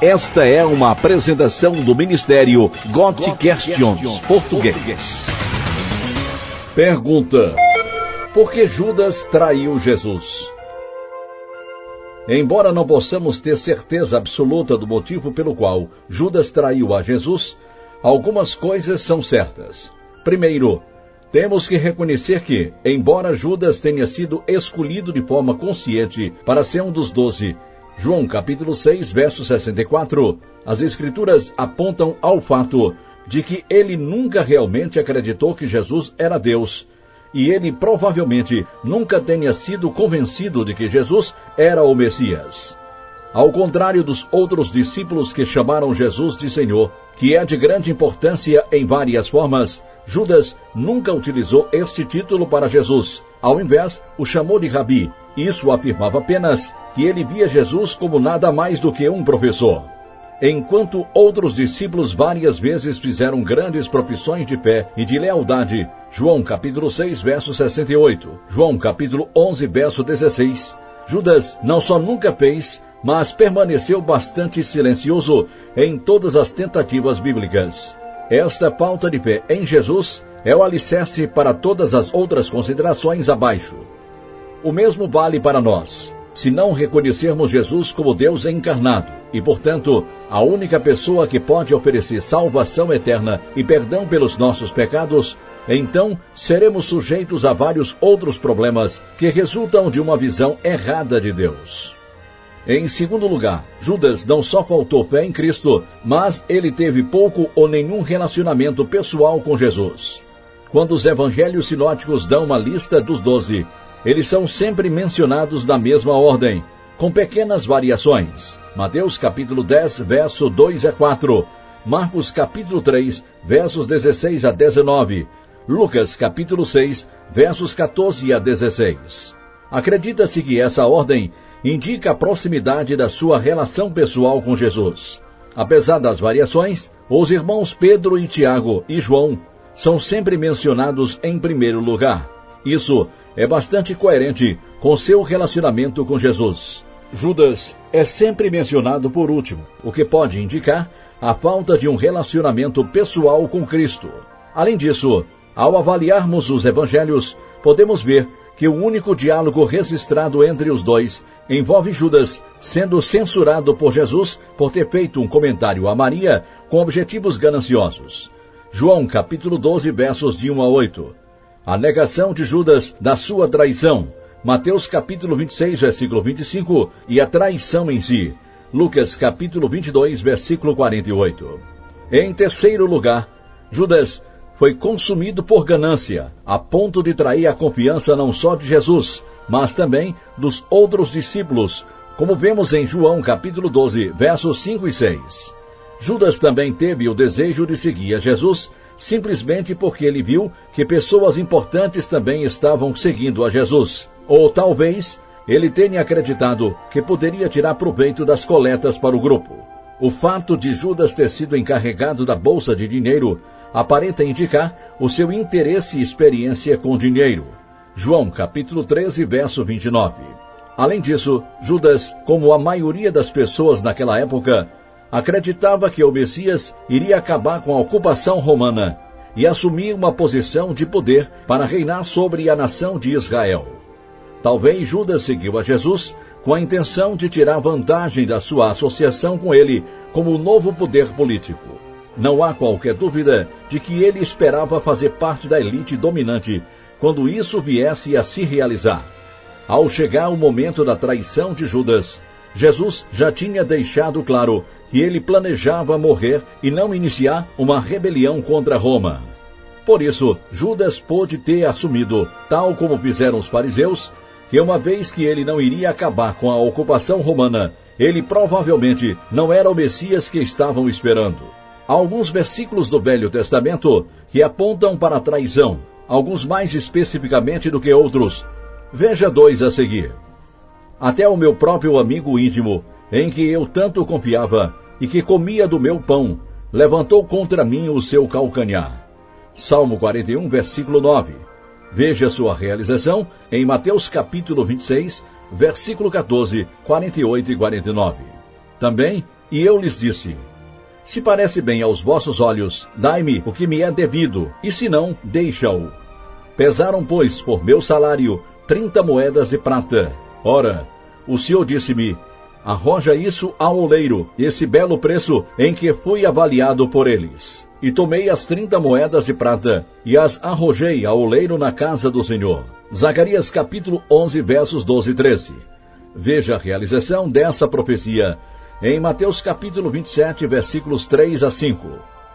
Esta é uma apresentação do Ministério God Questions Português. Pergunta: por que Judas traiu Jesus? Embora não possamos ter certeza absoluta do motivo pelo qual Judas traiu a Jesus, algumas coisas são certas. Primeiro, temos que reconhecer que, embora Judas tenha sido escolhido de forma consciente para ser um dos 12, João capítulo 6, verso 64, as Escrituras apontam ao fato de que ele nunca realmente acreditou que Jesus era Deus, e ele provavelmente nunca tenha sido convencido de que Jesus era o Messias. Ao contrário dos outros discípulos que chamaram Jesus de Senhor, que é de grande importância em várias formas, Judas nunca utilizou este título para Jesus. Ao invés, o chamou de Rabi. Isso afirmava apenas que ele via Jesus como nada mais do que um professor. Enquanto outros discípulos várias vezes fizeram grandes profissões de fé e de lealdade, João capítulo 6, verso 68, João capítulo 11, verso 16, Judas não só nunca fez, mas permaneceu bastante silencioso em todas as tentativas bíblicas. Esta falta de fé em Jesus é o alicerce para todas as outras considerações abaixo. O mesmo vale para nós. Se não reconhecermos Jesus como Deus encarnado e, portanto, a única pessoa que pode oferecer salvação eterna e perdão pelos nossos pecados, então seremos sujeitos a vários outros problemas que resultam de uma visão errada de Deus. Em segundo lugar, Judas não só faltou fé em Cristo, mas ele teve pouco ou nenhum relacionamento pessoal com Jesus. Quando os evangelhos sinóticos dão uma lista dos 12, eles são sempre mencionados na mesma ordem, com pequenas variações. Mateus capítulo 10, verso 2 a 4, Marcos capítulo 3, versos 16 a 19, Lucas capítulo 6, versos 14 a 16. Acredita-se que essa ordem indica a proximidade da sua relação pessoal com Jesus. Apesar das variações, os irmãos Pedro e Tiago e João são sempre mencionados em primeiro lugar. Isso é bastante coerente com seu relacionamento com Jesus. Judas é sempre mencionado por último, o que pode indicar a falta de um relacionamento pessoal com Cristo. Além disso, ao avaliarmos os evangelhos, podemos ver que o único diálogo registrado entre os dois envolve Judas sendo censurado por Jesus por ter feito um comentário a Maria com objetivos gananciosos. João capítulo 12, versos de 1 a 8. A negação de Judas da sua traição. Mateus capítulo 26, versículo 25, e a traição em si. Lucas capítulo 22, versículo 48. Em terceiro lugar, Judas foi consumido por ganância, a ponto de trair a confiança não só de Jesus, mas também dos outros discípulos, como vemos em João capítulo 12, versos 5 e 6. Judas também teve o desejo de seguir a Jesus, simplesmente porque ele viu que pessoas importantes também estavam seguindo a Jesus. Ou talvez ele tenha acreditado que poderia tirar proveito das coletas para o grupo. O fato de Judas ter sido encarregado da bolsa de dinheiro aparenta indicar o seu interesse e experiência com dinheiro. João capítulo 13, verso 29. Além disso, Judas, como a maioria das pessoas naquela época, acreditava que o Messias iria acabar com a ocupação romana e assumir uma posição de poder para reinar sobre a nação de Israel. Talvez Judas seguiu a Jesus com a intenção de tirar vantagem da sua associação com ele como novo poder político. Não há qualquer dúvida de que ele esperava fazer parte da elite dominante quando isso viesse a se realizar. Ao chegar o momento da traição de Judas, Jesus já tinha deixado claro que ele planejava morrer e não iniciar uma rebelião contra Roma. Por isso, Judas pôde ter assumido, tal como fizeram os fariseus, que uma vez que ele não iria acabar com a ocupação romana, ele provavelmente não era o Messias que estavam esperando. Há alguns versículos do Velho Testamento que apontam para a traição, alguns mais especificamente do que outros. Veja 2 a seguir. Até o meu próprio amigo íntimo, em que eu tanto confiava e que comia do meu pão, levantou contra mim o seu calcanhar. Salmo 41, versículo 9. Veja sua realização em Mateus capítulo 26, versículo 14, 48 e 49. Também E eu lhes disse: se parece bem aos vossos olhos, dai-me o que me é devido, e se não, deixa-o. Pesaram, pois, por meu salário 30 moedas de prata. Ora, o Senhor disse-me: arroja isso ao oleiro, esse belo preço em que fui avaliado por eles. E tomei as 30 moedas de prata, e as arrojei ao oleiro na casa do Senhor. Zacarias capítulo 11, versos 12 e 13. Veja a realização dessa profecia em Mateus capítulo 27, versículos 3 a 5.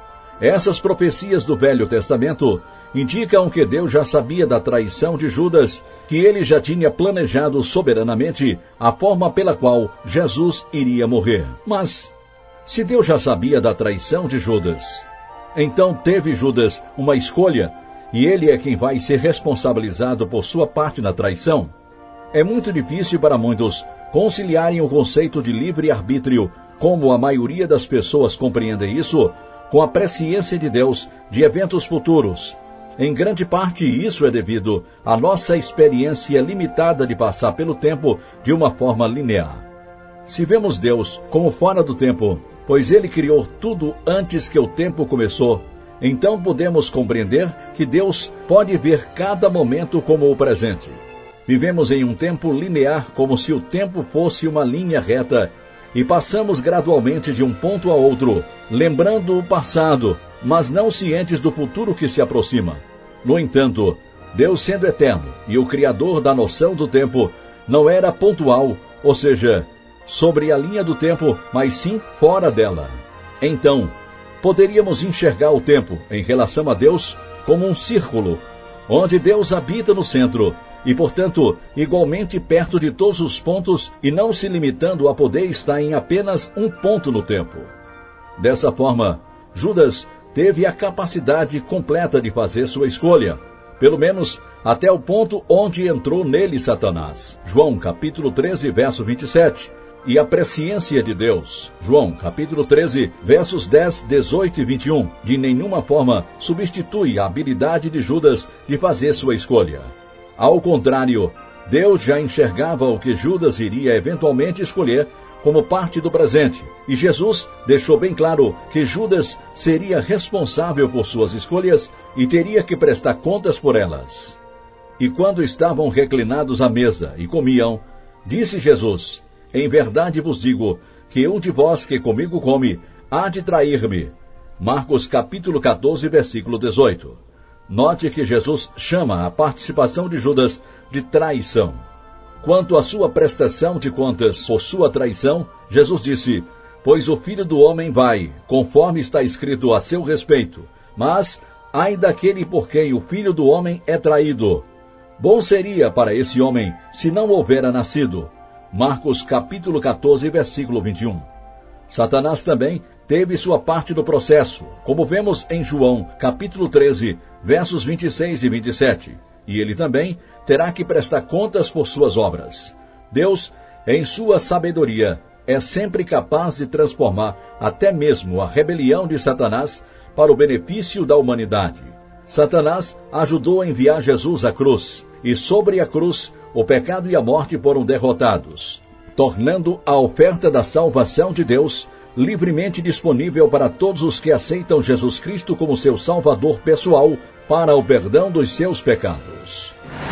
Essas profecias do Velho Testamento indicam que Deus já sabia da traição de Judas, que ele já tinha planejado soberanamente a forma pela qual Jesus iria morrer. Mas, se Deus já sabia da traição de Judas, então teve Judas uma escolha, e ele é quem vai ser responsabilizado por sua parte na traição. É muito difícil para muitos conciliarem o conceito de livre-arbítrio, como a maioria das pessoas compreendem isso, com a presciência de Deus de eventos futuros. Em grande parte, isso é devido à nossa experiência limitada de passar pelo tempo de uma forma linear. Se vemos Deus como fora do tempo, pois Ele criou tudo antes que o tempo começou, então podemos compreender que Deus pode ver cada momento como o presente. Vivemos em um tempo linear, como se o tempo fosse uma linha reta, e passamos gradualmente de um ponto a outro, lembrando o passado, mas não cientes do futuro que se aproxima. No entanto, Deus, sendo eterno e o Criador da noção do tempo, não era pontual, ou seja, sobre a linha do tempo, mas sim fora dela. Então, poderíamos enxergar o tempo, em relação a Deus, como um círculo, onde Deus habita no centro, e, portanto, igualmente perto de todos os pontos e não se limitando a poder estar em apenas um ponto no tempo. Dessa forma, Judas teve a capacidade completa de fazer sua escolha, pelo menos até o ponto onde entrou nele Satanás. João capítulo 13, verso 27. E a presciência de Deus, João capítulo 13, versos 10, 18 e 21, de nenhuma forma substitui a habilidade de Judas de fazer sua escolha. Ao contrário, Deus já enxergava o que Judas iria eventualmente escolher como parte do presente, e Jesus deixou bem claro que Judas seria responsável por suas escolhas e teria que prestar contas por elas. E quando estavam reclinados à mesa e comiam, disse Jesus: em verdade vos digo que um de vós que comigo come há de trair-me. Marcos capítulo 14, versículo 18. Note que Jesus chama a participação de Judas de traição. Quanto à sua prestação de contas por sua traição, Jesus disse: pois o Filho do Homem vai, conforme está escrito a seu respeito, mas ai daquele por quem o Filho do Homem é traído. Bom seria para esse homem se não houvera nascido. Marcos capítulo 14, versículo 21. Satanás também teve sua parte no processo, como vemos em João capítulo 13, versos 26 e 27. E ele também terá que prestar contas por suas obras. Deus, em sua sabedoria, é sempre capaz de transformar até mesmo a rebelião de Satanás para o benefício da humanidade. Satanás ajudou a enviar Jesus à cruz, e sobre a cruz o pecado e a morte foram derrotados, tornando a oferta da salvação de Deus livremente disponível para todos os que aceitam Jesus Cristo como seu Salvador pessoal para o perdão dos seus pecados.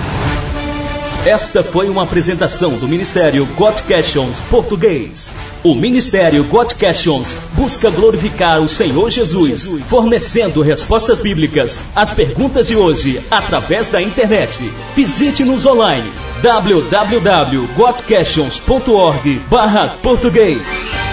Esta foi uma apresentação do Ministério God Questions Português. O Ministério God Questions busca glorificar o Senhor Jesus, fornecendo respostas bíblicas às perguntas de hoje através da internet. Visite-nos online www.godquestions.org/português.